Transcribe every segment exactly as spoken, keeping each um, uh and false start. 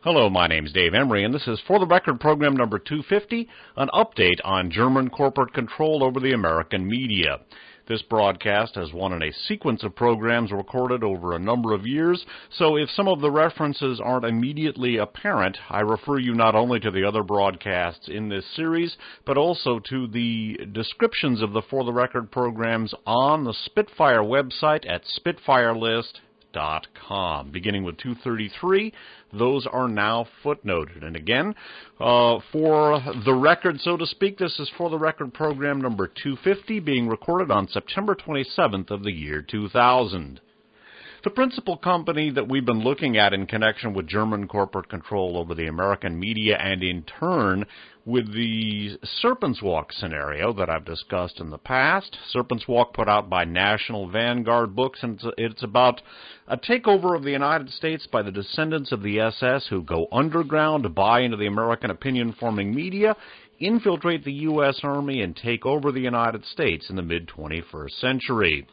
Hello, my name's Dave Emery, and this is For the Record program number two fifty, an update on German corporate control over the American media. This broadcast is one in a sequence of programs recorded over a number of years, so if some of the references aren't immediately apparent, I refer you not only to the other broadcasts in this series, but also to the descriptions of the For the Record programs on the Spitfire website at spitfire list dot com. Beginning with two thirty-three, those are now footnoted. And again, uh, for the record, so to speak, this is For the Record program number two fifty, being recorded on September twenty-seventh of the year two thousand. The principal company that we've been looking at in connection with German corporate control over the American media, and in turn with the Serpent's Walk scenario that I've discussed in the past. Serpent's Walk, put out by National Vanguard Books, and it's, it's about a takeover of the United States by the descendants of the S S who go underground, buy into the American opinion-forming media, infiltrate the U S Army, and take over the United States in the mid twenty-first century.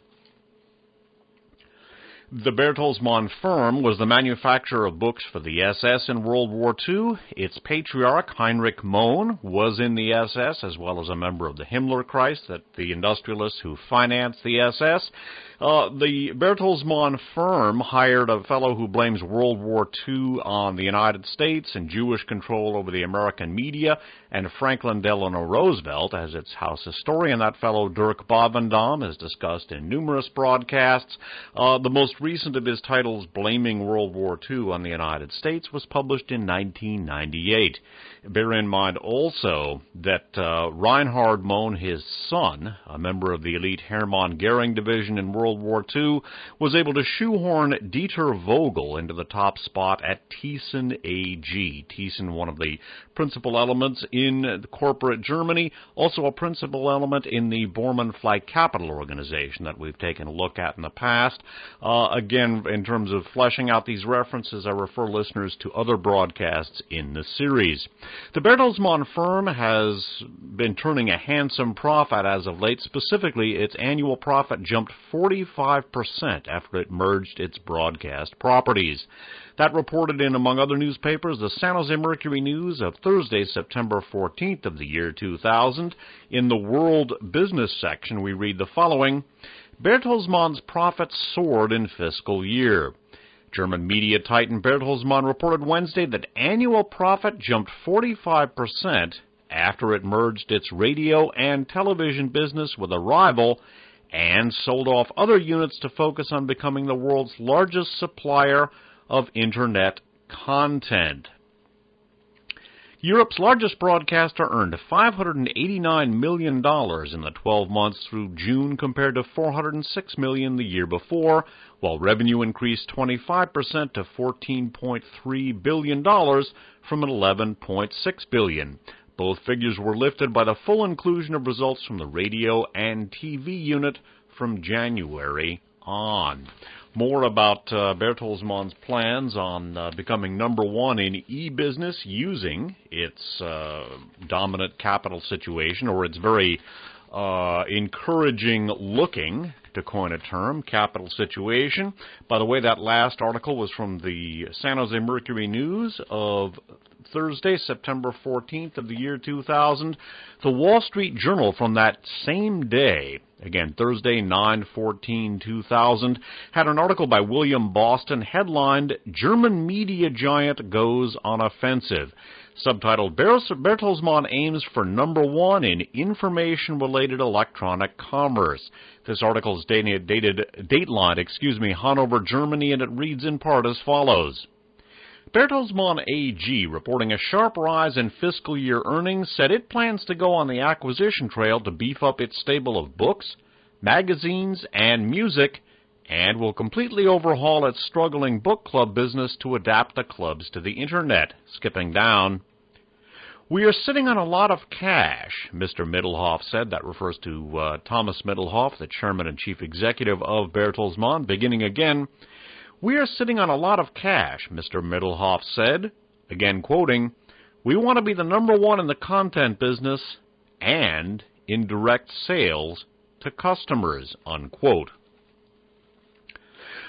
The Bertelsmann firm was the manufacturer of books for the S S in World War Two. Its patriarch, Heinrich Mohn, was in the S S, as well as a member of the Himmlerkreis, that the industrialists who financed the S S. Uh, the Bertelsmann firm hired a fellow who blames World War Two on the United States and Jewish control over the American media, and Franklin Delano Roosevelt as its house historian. That fellow, Dirk Bovendam, is discussed in numerous broadcasts. Uh, the most recent of his titles, Blaming World War Two on the United States, was published in nineteen ninety-eight. Bear in mind also that uh, Reinhard Mohn, his son, a member of the elite Hermann Goering division in World War Two, was able to shoehorn Dieter Vogel into the top spot at Thyssen A G. Thyssen, one of the principal elements in corporate Germany, also a principal element in the Bormann Flight Capital organization that we've taken a look at in the past. Uh, again, in terms of fleshing out these references, I refer listeners to other broadcasts in the series. The Bertelsmann firm has been turning a handsome profit as of late. Specifically, its annual profit jumped forty-five percent after it merged its broadcast properties. That reported in, among other newspapers, the San Jose Mercury News of Thursday, September fourteenth of the year two thousand. In the World Business section, we read the following: Bertelsmann's profits soared in fiscal year. German media titan Bertelsmann reported Wednesday that annual profit jumped forty-five percent after it merged its radio and television business with a rival and sold off other units to focus on becoming the world's largest supplier of Internet content. Europe's largest broadcaster earned five hundred eighty-nine million dollars in the twelve months through June compared to four hundred six million dollars the year before, while revenue increased twenty-five percent to fourteen point three billion dollars from eleven point six billion dollars. Both figures were lifted by the full inclusion of results from the radio and T V unit from January on. More about uh, Bertelsmann's plans on uh, becoming number one in e-business using its uh, dominant capital situation, or its very uh, encouraging-looking, to coin a term, capital situation. By the way, that last article was from the San Jose Mercury News of Thursday, September fourteenth of the year two thousand. The Wall Street Journal from that same day, again, Thursday, nine fourteen two thousand, had an article by William Boston headlined, German Media Giant Goes on Offensive, subtitled, Bertelsmann Aims for Number One in Information-Related Electronic Commerce. This article is dated, dated dateline, excuse me, Hanover, Germany, and it reads in part as follows. Bertelsmann A G, reporting a sharp rise in fiscal year earnings, said it plans to go on the acquisition trail to beef up its stable of books, magazines, and music, and will completely overhaul its struggling book club business to adapt the clubs to the Internet. Skipping down. We are sitting on a lot of cash, Mister Middelhoff said. That refers to uh, Thomas Middelhoff, the chairman and chief executive of Bertelsmann. Beginning again. We are sitting on a lot of cash, Mister Middelhoff said. Again quoting, we want to be the number one in the content business and in direct sales to customers, unquote.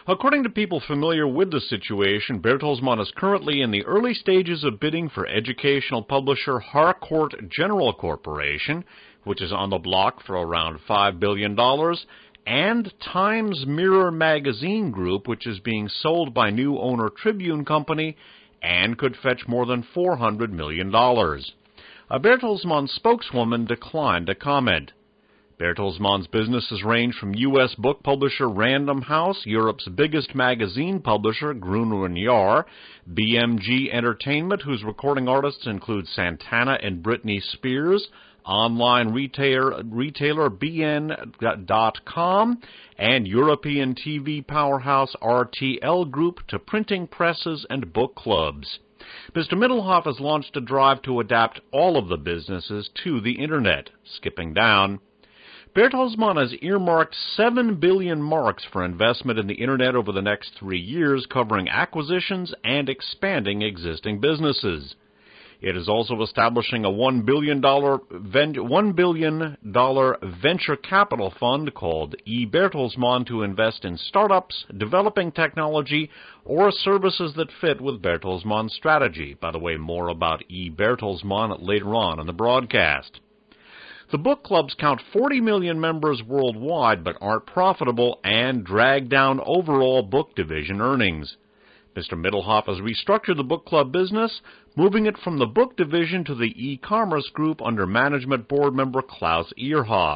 According to people familiar with the situation, Bertelsmann is currently in the early stages of bidding for educational publisher Harcourt General Corporation, which is on the block for around five billion dollars, and Times Mirror Magazine Group, which is being sold by new owner Tribune Company and could fetch more than four hundred million dollars. A Bertelsmann spokeswoman declined to comment. Bertelsmann's businesses range from U S book publisher Random House, Europe's biggest magazine publisher Gruner and Jahr, B M G Entertainment, whose recording artists include Santana and Britney Spears, online retailer, retailer B N dot com, and European T V powerhouse R T L Group, to printing presses and book clubs. Mister Middelhoff has launched a drive to adapt all of the businesses to the Internet. Skipping down, Bertelsmann has earmarked seven billion marks for investment in the Internet over the next three years, covering acquisitions and expanding existing businesses. It is also establishing a one billion dollars one billion dollars venture capital fund called eBertelsmann to invest in startups, developing technology, or services that fit with Bertelsmann's strategy. By the way, more about eBertelsmann later on in the broadcast. The book clubs count forty million members worldwide but aren't profitable and drag down overall book division earnings. Mister Middelhoff has restructured the book club business, moving it from the book division to the e-commerce group under management board member Klaus Eierhoff.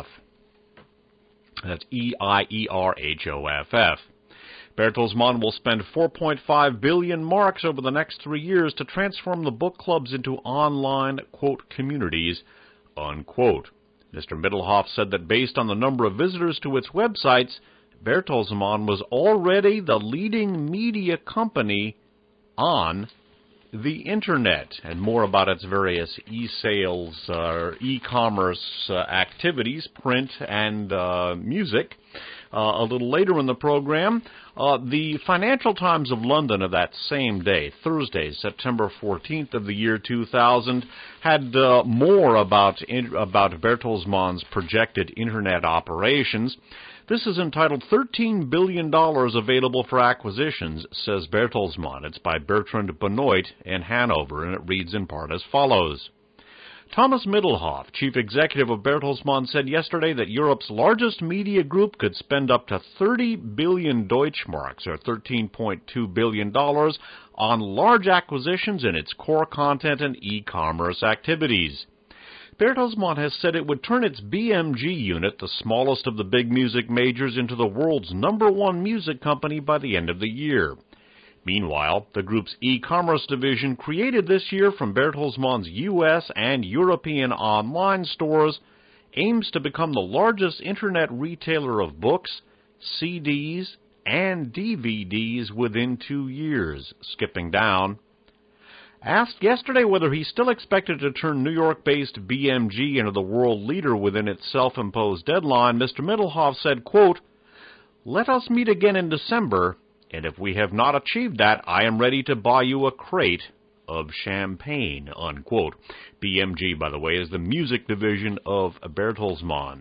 That's E I E R H O F F. Bertelsmann will spend four point five billion marks over the next three years to transform the book clubs into online, quote, communities, unquote. Mister Middelhoff said that based on the number of visitors to its websites, Bertelsmann was already the leading media company on the Internet. And more about its various e-sales, uh, e-commerce uh, activities, print and uh, music, uh, a little later in the program. Uh, the Financial Times of London of that same day, Thursday, September fourteenth of the year two thousand, had uh, more about, in, about Bertelsmann's projected Internet operations. This is entitled thirteen billion dollars Available for Acquisitions, says Bertelsmann. It's by Bertrand Benoit in Hanover, and it reads in part as follows. Thomas Middelhoff, chief executive of Bertelsmann, said yesterday that Europe's largest media group could spend up to thirty billion Deutschmarks, or thirteen point two billion dollars, on large acquisitions in its core content and e-commerce activities. Bertelsmann has said it would turn its B M G unit, the smallest of the big music majors, into the world's number one music company by the end of the year. Meanwhile, the group's e-commerce division, created this year from Bertelsmann's U S and European online stores, aims to become the largest Internet retailer of books, C Ds, and D V Ds within two years. Skipping down. Asked yesterday whether he still expected to turn New York-based B M G into the world leader within its self-imposed deadline, Mister Middelhoff said, quote, "Let us meet again in December, and if we have not achieved that, I am ready to buy you a crate of champagne," unquote. B M G, by the way, is the music division of Bertelsmann.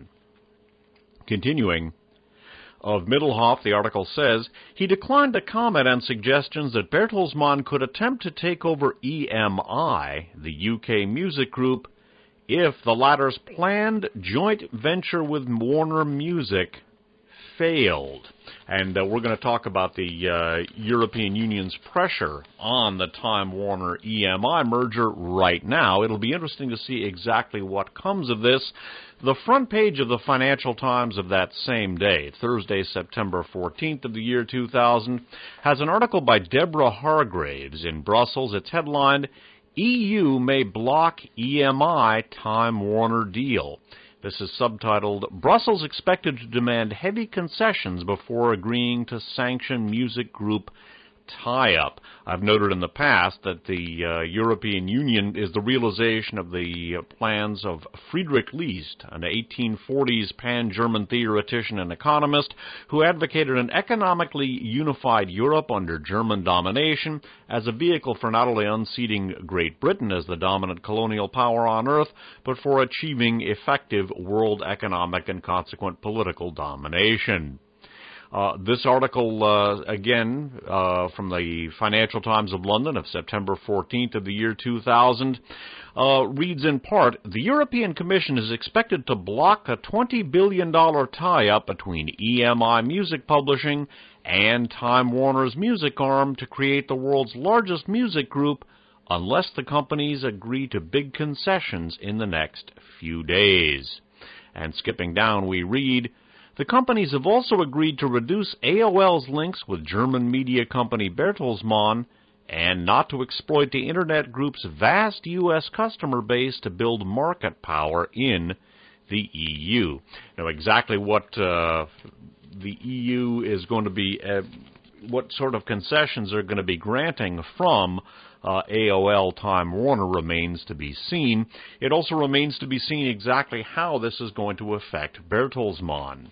Continuing, of Middelhoff, the article says, he declined to comment on suggestions that Bertelsmann could attempt to take over E M I, the U K music group, if the latter's planned joint venture with Warner Music failed. And uh, we're going to talk about the uh, European Union's pressure on the Time Warner E M I merger right now. It'll be interesting to see exactly what comes of this. The front page of the Financial Times of that same day, Thursday, September fourteenth of the year two thousand, has an article by Deborah Hargraves in Brussels. It's headlined, E U May Block E M I Time Warner Deal. This is subtitled, Brussels Expected to Demand Heavy Concessions Before Agreeing to Sanction Music Group Tie-Up. I've noted in the past that the uh, European Union is the realization of the uh, plans of Friedrich List, an eighteen forties pan-German theoretician and economist who advocated an economically unified Europe under German domination as a vehicle for not only unseating Great Britain as the dominant colonial power on earth, but for achieving effective world economic and consequent political domination. Uh, this article, uh, again, uh, from the Financial Times of London of September fourteenth of the year two thousand, uh, reads in part, the European Commission is expected to block a twenty billion dollars tie-up between E M I Music Publishing and Time Warner's music arm to create the world's largest music group unless the companies agree to big concessions in the next few days. And skipping down, we read, the companies have also agreed to reduce A O L's links with German media company Bertelsmann and not to exploit the Internet Group's vast U S customer base to build market power in the E U. Now, exactly what uh, the E U is going to be, uh, what sort of concessions are going to be granting from uh, A O L Time Warner remains to be seen. It also remains to be seen exactly how this is going to affect Bertelsmann.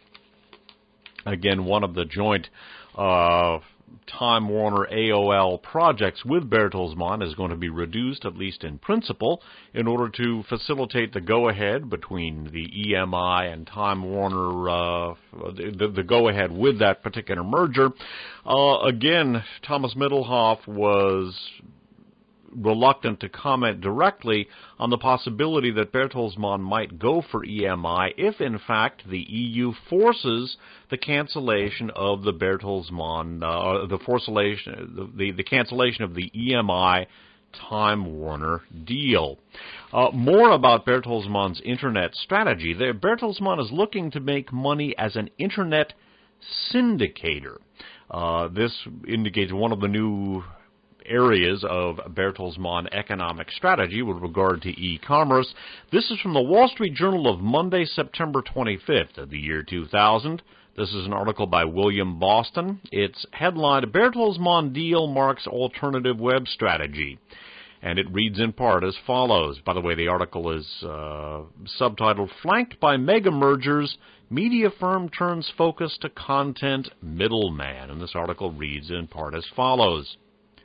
Again, one of the joint uh, Time Warner A O L projects with Bertelsmann is going to be reduced, at least in principle, in order to facilitate the go-ahead between the E M I and Time Warner, uh, the, the go-ahead with that particular merger. Uh, again, Thomas Mittelhoff was reluctant to comment directly on the possibility that Bertelsmann might go for E M I if, in fact, the E U forces the cancellation of the Bertelsmann, uh, the, the, the, the cancellation of the E M I Time Warner deal. Uh, more about Bertelsmann's Internet strategy. The, Bertelsmann is looking to make money as an Internet syndicator. Uh, this indicates one of the new areas of Bertelsmann economic strategy with regard to e-commerce. This is from the Wall Street Journal of Monday, September twenty-fifth of the year two thousand. This is an article by William Boston. It's headlined, Bertelsmann Deal Marks Alternative Web Strategy. And it reads in part as follows. By the way, the article is uh, subtitled, Flanked by Mega Mergers, Media Firm Turns Focus to Content Middleman. And this article reads in part as follows.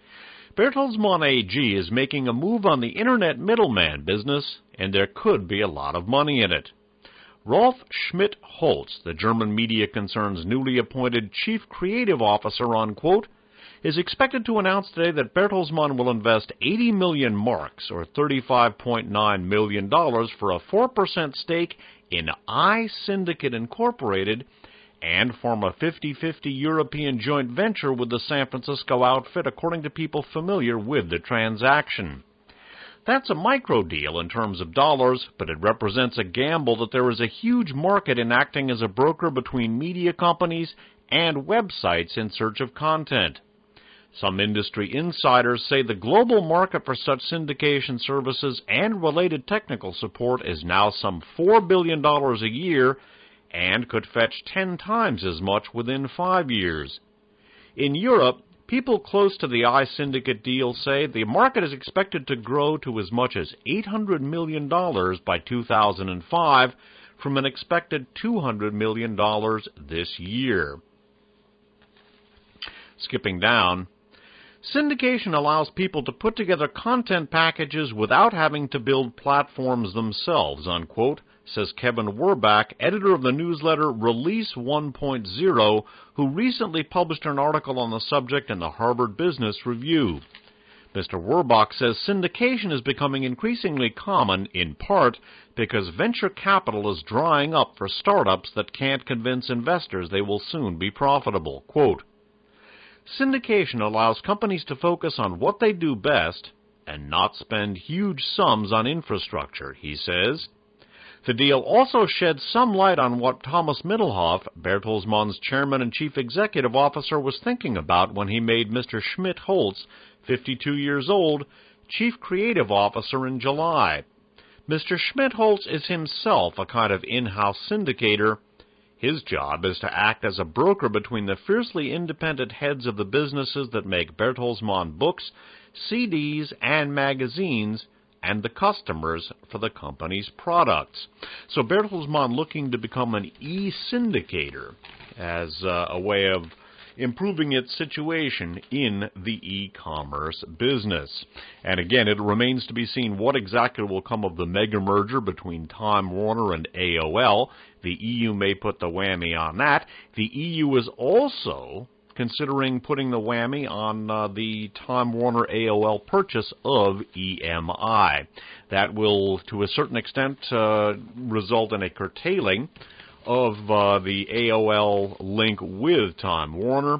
Bertelsmann A G is making a move on the Internet middleman business, and there could be a lot of money in it. Rolf Schmidt-Holz, the German media concern's newly appointed Chief Creative Officer, unquote, is expected to announce today that Bertelsmann will invest eighty million marks, or thirty-five point nine million dollars, for a four percent stake in iSyndicate Incorporated, and form a fifty-fifty European joint venture with the San Francisco outfit, according to people familiar with the transaction. That's a micro deal in terms of dollars, but it represents a gamble that there is a huge market in acting as a broker between media companies and websites in search of content. Some industry insiders say the global market for such syndication services and related technical support is now some four billion dollars a year, and could fetch ten times as much within five years. In Europe, people close to the iSyndicate deal say the market is expected to grow to as much as eight hundred million dollars by two thousand five, from an expected two hundred million dollars this year. Skipping down, syndication allows people to put together content packages without having to build platforms themselves, unquote, says Kevin Werbach, editor of the newsletter Release one point oh, who recently published an article on the subject in the Harvard Business Review. Mister Werbach says syndication is becoming increasingly common, in part because venture capital is drying up for startups that can't convince investors they will soon be profitable. Quote, syndication allows companies to focus on what they do best and not spend huge sums on infrastructure, he says. The deal also sheds some light on what Thomas Mittelhoff, Bertelsmann's chairman and chief executive officer, was thinking about when he made Mister Schmidt-Holz, fifty-two years old, chief creative officer in July. Mister Schmidt-Holz is himself a kind of in-house syndicator. His job is to act as a broker between the fiercely independent heads of the businesses that make Bertelsmann books, C Ds, and magazines, and the customers for the company's products. So Bertelsmann looking to become an e-syndicator as uh, a way of improving its situation in the e-commerce business. And again, it remains to be seen what exactly will come of the mega merger between Time Warner and A O L. The E U may put the whammy on that. The E U is also considering putting the whammy on uh, the Time Warner A O L purchase of E M I. That will, to a certain extent, uh, result in a curtailing of uh, the A O L link with Time Warner,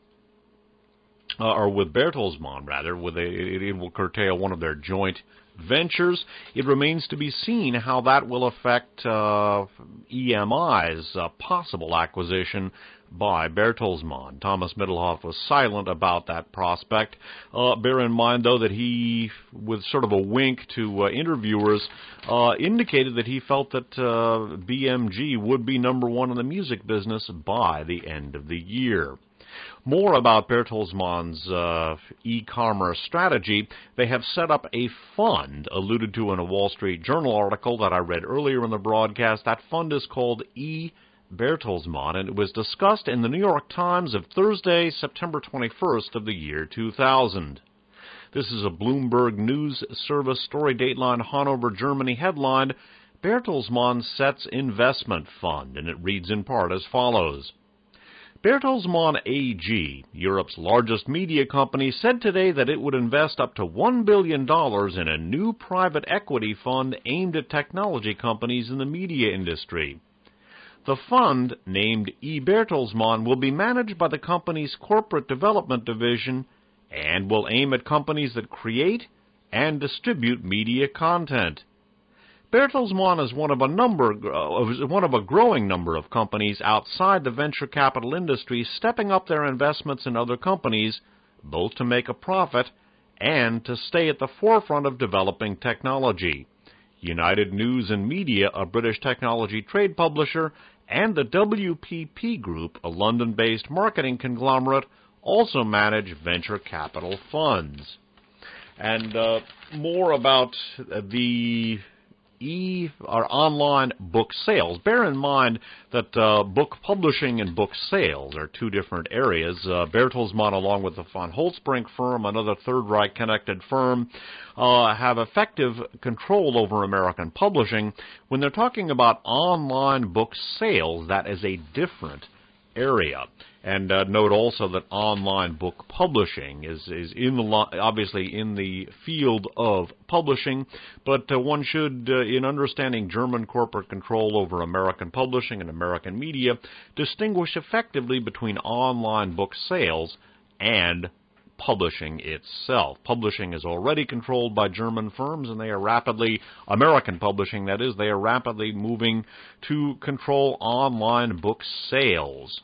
uh, or with Bertelsmann, rather. With a, it, it will curtail one of their joint ventures. It remains to be seen how that will affect uh, E M I's uh, possible acquisition by Bertelsmann. Thomas Middelhoff was silent about that prospect. Uh, bear in mind, though, that he, with sort of a wink to uh, interviewers, uh, indicated that he felt that uh, B M G would be number one in the music business by the end of the year. More about Bertelsmann's uh, e-commerce strategy. They have set up a fund, alluded to in a Wall Street Journal article that I read earlier in the broadcast. That fund is called E. Bertelsmann, and it was discussed in the New York Times of Thursday, September twenty-first of the year two thousand. This is a Bloomberg News Service story, dateline Hanover, Germany, headlined, Bertelsmann Sets Investment Fund, and it reads in part as follows. Bertelsmann A G, Europe's largest media company, said today that it would invest up to one billion dollars in a new private equity fund aimed at technology companies in the media industry. The fund, named E. Bertelsmann, will be managed by the company's corporate development division and will aim at companies that create and distribute media content. Bertelsmann is one of a number, uh, one of a growing number of companies outside the venture capital industry stepping up their investments in other companies, both to make a profit and to stay at the forefront of developing technology. United News and Media, a British technology trade publisher, and the W P P Group, a London-based marketing conglomerate, also manage venture capital funds. And uh, more about the e or online book sales. Bear in mind that uh, book publishing and book sales are two different areas. Uh, Bertelsmann, along with the von Holtzbrinck firm, another Third Reich-connected firm, uh, have effective control over American publishing. When they're talking about online book sales, that is a different area. And uh, note also that online book publishing is, is in the obviously in the field of publishing, but uh, one should, uh, in understanding German corporate control over American publishing and American media, distinguish effectively between online book sales and publishing itself. Publishing is already controlled by German firms, and they are rapidly, American publishing that is, they are rapidly moving to control online book sales.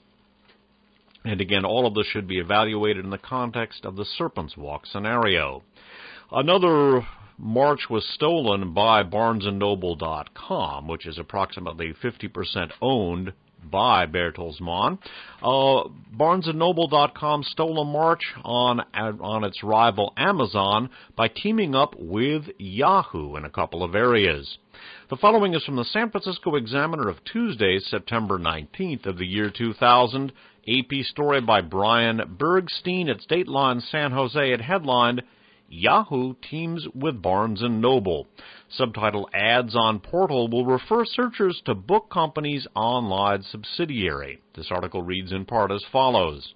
And again, all of this should be evaluated in the context of the Serpent's Walk scenario. Another march was stolen by Barnes and Noble dot com, which is approximately fifty percent owned by Bertelsmann. Uh, Barnes and Noble dot com stole a march on, on its rival Amazon by teaming up with Yahoo in a couple of areas. The following is from the San Francisco Examiner of Tuesday, September nineteenth of the year two thousand. A P story by Brian Bergstein. It's Dateline San Jose. It headlined, Yahoo teams with Barnes and Noble. Subtitle, Ads on Portal will refer searchers to book company's online subsidiary. This article reads in part as follows.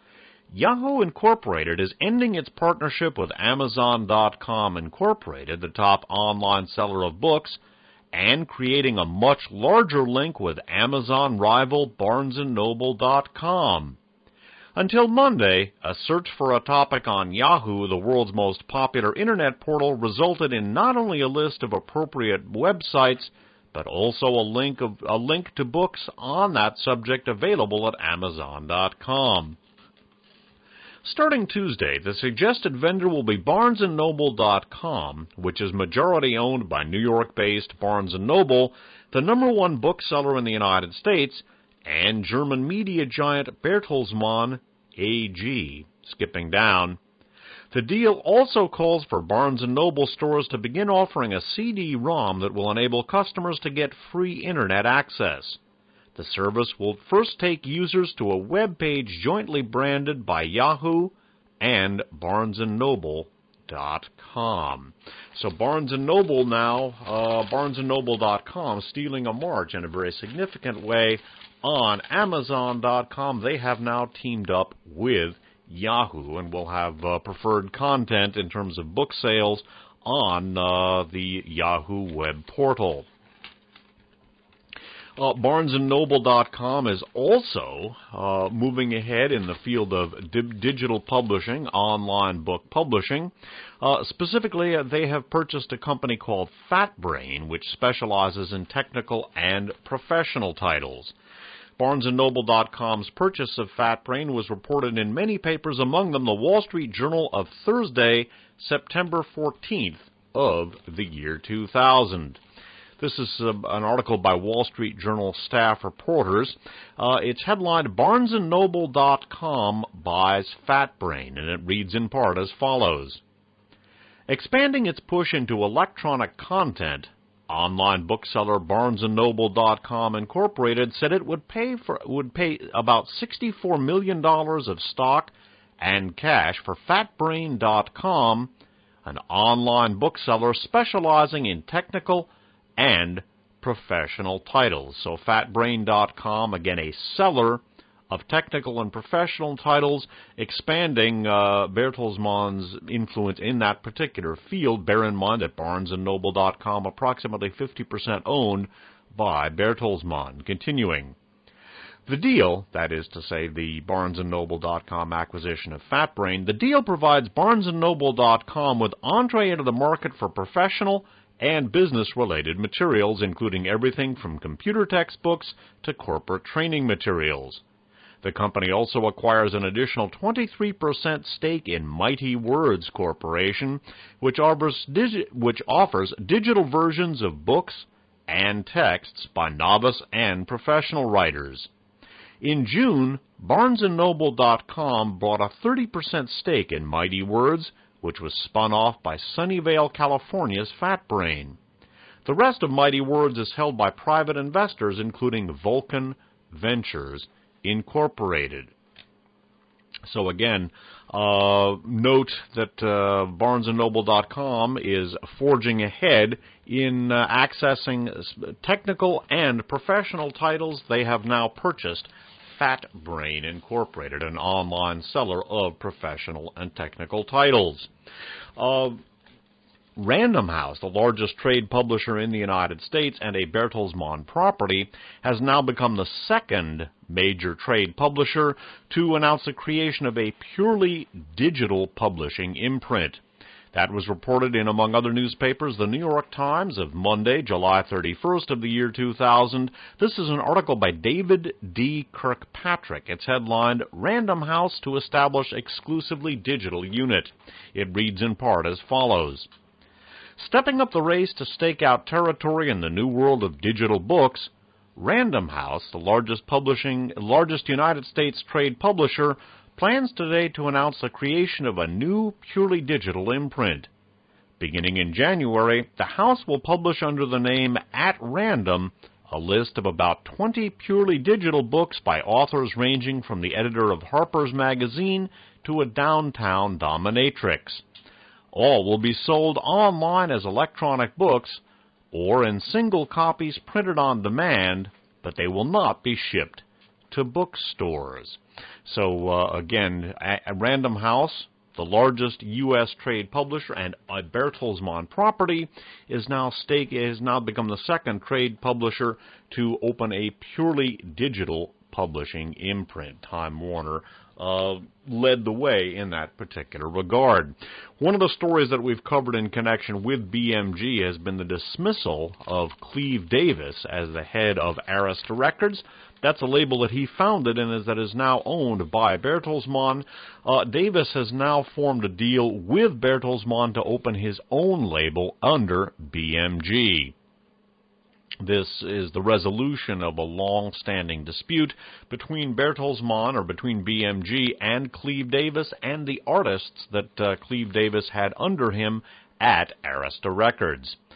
Yahoo Incorporated is ending its partnership with Amazon dot com Incorporated, the top online seller of books, and creating a much larger link with Amazon rival Barnes and Noble dot com. Until Monday, a search for a topic on Yahoo, the world's most popular internet portal, resulted in not only a list of appropriate websites, but also a link of a link to books on that subject available at Amazon dot com. Starting Tuesday, the suggested vendor will be Barnes and Noble dot com, which is majority owned by New York-based Barnes and Noble, the number one bookseller in the United States, and German media giant Bertelsmann A G. Skipping down. The deal also calls for Barnes and Noble stores to begin offering a C D ROM that will enable customers to get free internet access. The service will first take users to a web page jointly branded by Yahoo and Barnes and Noble dot com. So Barnes and Noble now, uh, Barnes and Noble dot com, stealing a march in a very significant way on Amazon dot com. They have now teamed up with Yahoo and will have uh, preferred content in terms of book sales on uh, the Yahoo web portal. Uh, Barnes and Noble dot com is also uh, moving ahead in the field of di- digital publishing, online book publishing. Uh, specifically, uh, they have purchased a company called FatBrain, which specializes in technical and professional titles. Barnes and Noble dot com's purchase of FatBrain was reported in many papers, among them the Wall Street Journal of Thursday, September fourteenth of the year two thousand. This is uh, an article by Wall Street Journal staff reporters. Uh, it's headlined, Barnes and Noble dot com buys FatBrain, and it reads in part as follows. Expanding its push into electronic content, online bookseller Barnes and Noble dot com Incorporated said it would pay for would pay about sixty-four million dollars of stock and cash for FatBrain dot com, an online bookseller specializing in technical and professional titles. So FatBrain dot com, again, a seller of technical and professional titles, expanding uh, Bertelsmann's influence in that particular field. Bear in mind that Barnes and Noble dot com, approximately fifty percent owned by Bertelsmann. Continuing. The deal, that is to say the Barnes and Noble dot com acquisition of FatBrain, the deal provides Barnes and Noble dot com with entree into the market for professional and business-related materials, including everything from computer textbooks to corporate training materials. The company also acquires an additional twenty-three percent stake in Mighty Words Corporation, which offers, digi- which offers digital versions of books and texts by novice and professional writers. In June, Barnes and Noble dot com bought a thirty percent stake in Mighty Words, which was spun off by Sunnyvale, California's FatBrain. The rest of Mighty Words is held by private investors, including Vulcan Ventures Incorporated. So again, uh, note that uh, Barnes and Noble dot com is forging ahead in uh, accessing technical and professional titles. They have now purchased FatBrain Incorporated, an online seller of professional and technical titles. Uh, Random House, the largest trade publisher in the United States and a Bertelsmann property, has now become the second major trade publisher to announce the creation of a purely digital publishing imprint. That was reported in, among other newspapers, the New York Times of Monday, July thirty-first of the year two thousand. This is an article by David D. Kirkpatrick. It's headlined, Random House to Establish Exclusively Digital Unit. It reads in part as follows. Stepping up the race to stake out territory in the new world of digital books, Random House, the largest publishing, largest United States trade publisher, plans today to announce the creation of a new purely digital imprint. Beginning in January, the house will publish under the name At Random a list of about twenty purely digital books by authors ranging from the editor of Harper's Magazine to a downtown dominatrix. All will be sold online as electronic books or in single copies printed on demand, but they will not be shipped to bookstores. So, uh, again, a, a Random House, the largest U S trade publisher and a Bertelsmann property, is now stake has now become the second trade publisher to open a purely digital publishing imprint. Time Warner uh, led the way in that particular regard. One of the stories that we've covered in connection with B M G has been the dismissal of Cleve Davis as the head of Arista Records. That's a label that he founded and is, that is now owned by Bertelsmann. Uh, Davis has now formed a deal with Bertelsmann to open his own label under B M G. This is the resolution of a long-standing dispute between Bertelsmann, or between B M G and Cleve Davis, and the artists that uh, Cleve Davis had under him at Arista Records.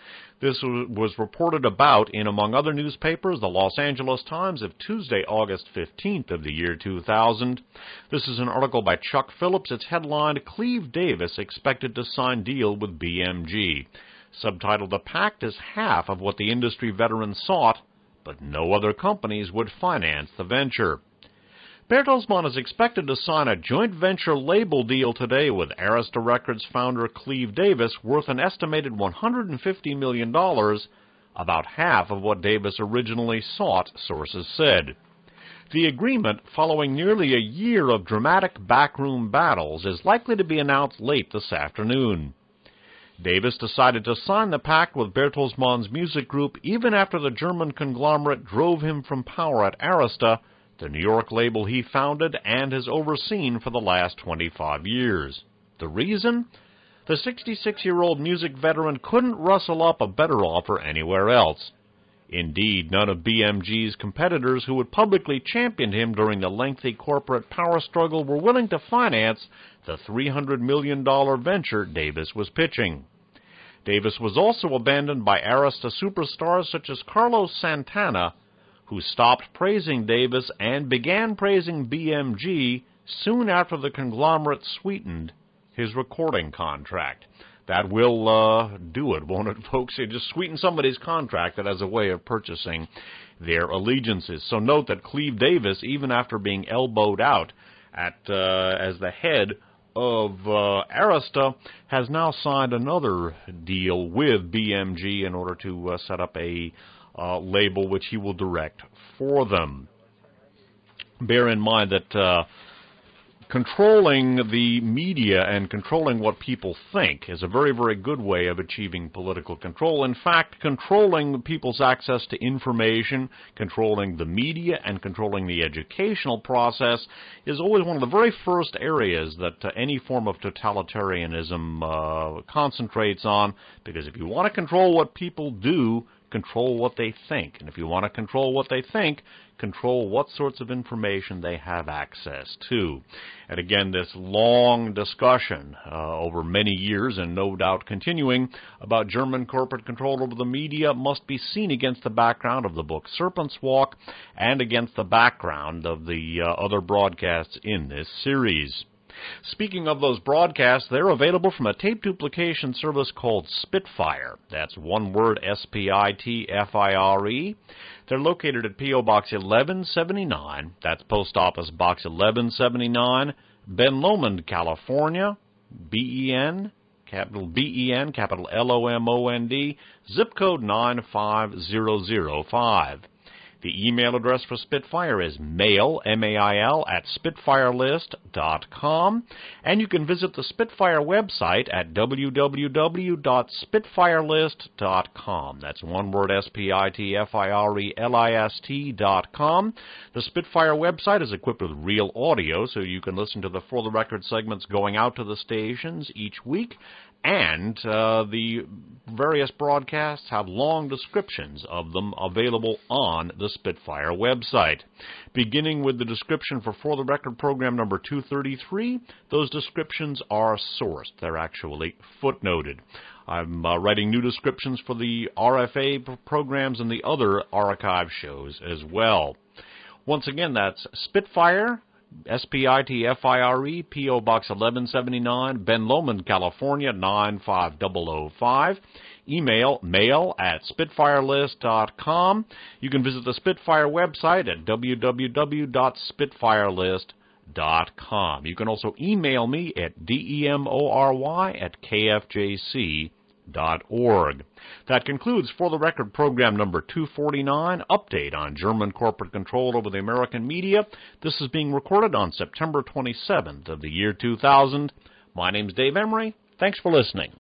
This was reported about in, among other newspapers, the Los Angeles Times of Tuesday, August fifteenth of the year two thousand. This is an article by Chuck Phillips. It's headlined, Cleve Davis Expected to Sign Deal with B M G. Subtitled, The Pact is Half of What the Industry Veteran Sought, but no other companies would finance the venture. Bertelsmann is expected to sign a joint venture label deal today with Arista Records founder Cleve Davis, worth an estimated one hundred fifty million dollars, about half of what Davis originally sought, sources said. The agreement, following nearly a year of dramatic backroom battles, is likely to be announced late this afternoon. Davis decided to sign the pact with Bertelsmann's music group even after the German conglomerate drove him from power at Arista, the New York label he founded and has overseen for the last twenty-five years. The reason? The sixty-six-year-old music veteran couldn't rustle up a better offer anywhere else. Indeed, none of B M G's competitors who had publicly championed him during the lengthy corporate power struggle were willing to finance the three hundred million dollars venture Davis was pitching. Davis was also abandoned by Arista superstars such as Carlos Santana, who stopped praising Davis and began praising B M G soon after the conglomerate sweetened his recording contract. That will uh, do it, won't it, folks? You just sweeten somebody's contract that has a way of purchasing their allegiances. So note that Cleve Davis, even after being elbowed out at uh, as the head of uh, Arista, has now signed another deal with B M G in order to uh, set up a Uh, label which he will direct for them. Bear in mind that uh, controlling the media and controlling what people think is a very, very good way of achieving political control. In fact, controlling people's access to information, controlling the media, and controlling the educational process is always one of the very first areas that uh, any form of totalitarianism uh, concentrates on, because if you want to control what people do, control what they think. And if you want to control what they think, control what sorts of information they have access to. And again, this long discussion uh, over many years, and no doubt continuing, about German corporate control over the media must be seen against the background of the book Serpent's Walk and against the background of the uh, other broadcasts in this series. Speaking of those broadcasts, they're available from a tape duplication service called Spitfire. That's one word, S P I T F I R E. They're located at P O Box eleven seventy-nine. That's Post Office Box eleven seventy-nine, Ben Lomond, California, B E N, capital B E N, capital L O M O N D, zip code nine five zero zero five. The email address for Spitfire is mail, M A I L, at spitfirelist dot com, and you can visit the Spitfire website at w w w dot spitfirelist dot com. That's one word, S P I T F I R E L I S T dot com. The Spitfire website is equipped with real audio, so you can listen to the For the Record segments going out to the stations each week, and uh, the various broadcasts have long descriptions of them available on the Spitfire website. Beginning with the description for For the Record program number two thirty-three, those descriptions are sourced. They're actually footnoted. I'm uh, writing new descriptions for the R F A programs and the other archive shows as well. Once again, that's Spitfire, S P I T F I R E, P O Box eleven seventy-nine, Ben Lomond, California, nine five zero zero five. Email, mail at spitfirelist dot com. You can visit the Spitfire website at w w w dot spitfirelist dot com. You can also email me at demory at k f j c dot org. That concludes For the Record program number two forty-nine, update on German corporate control over the American media. This is being recorded on September twenty-seventh of the year two thousand. My name's Dave Emery. Thanks for listening.